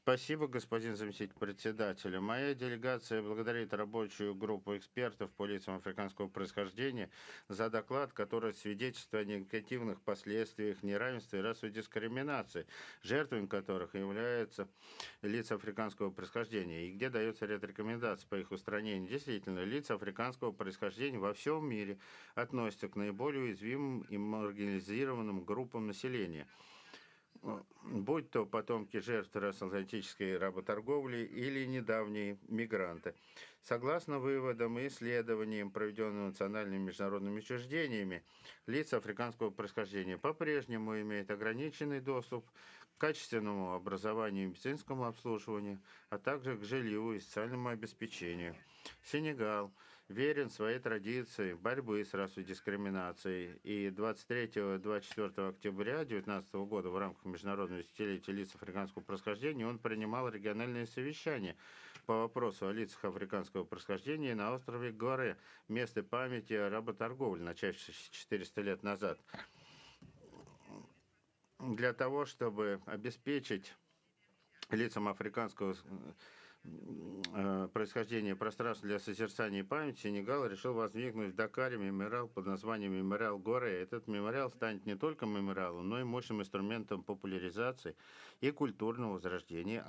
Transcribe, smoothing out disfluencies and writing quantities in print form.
Спасибо, господин заместитель председателя. Моя делегация благодарит рабочую группу экспертов по лицам африканского происхождения за доклад, который свидетельствует о негативных последствиях неравенства и расовой дискриминации, жертвами которых являются лица африканского происхождения, и где дается ряд рекомендаций по их устранению. Действительно, лица африканского происхождения во всем мире относятся к наиболее уязвимым и маргинализированным группам населения, будь то потомки жертв трансатлантической работорговли или недавние мигранты. Согласно выводам и исследованиям, проведенным национальными и международными учреждениями, лица африканского происхождения по-прежнему имеют ограниченный доступ к качественному образованию и медицинскому обслуживанию, а также к жилью и социальному обеспечению. Сенегал верен своей традиции борьбы с расовой дискриминацией, и 23-24 октября 2019 года в рамках Международного десятилетия лиц африканского происхождения он принимал региональные совещания по вопросу о лицах африканского происхождения на острове Горе, место памяти о работорговле, начавшейся 400 лет назад. Для того, чтобы обеспечить лицам африканского происхождения пространства для созерцания и памяти, Сенегал решил воздвигнуть в Дакаре мемориал под названием «Мемориал Горе». Этот мемориал станет не только мемориалом, но и мощным инструментом популяризации и культурного возрождения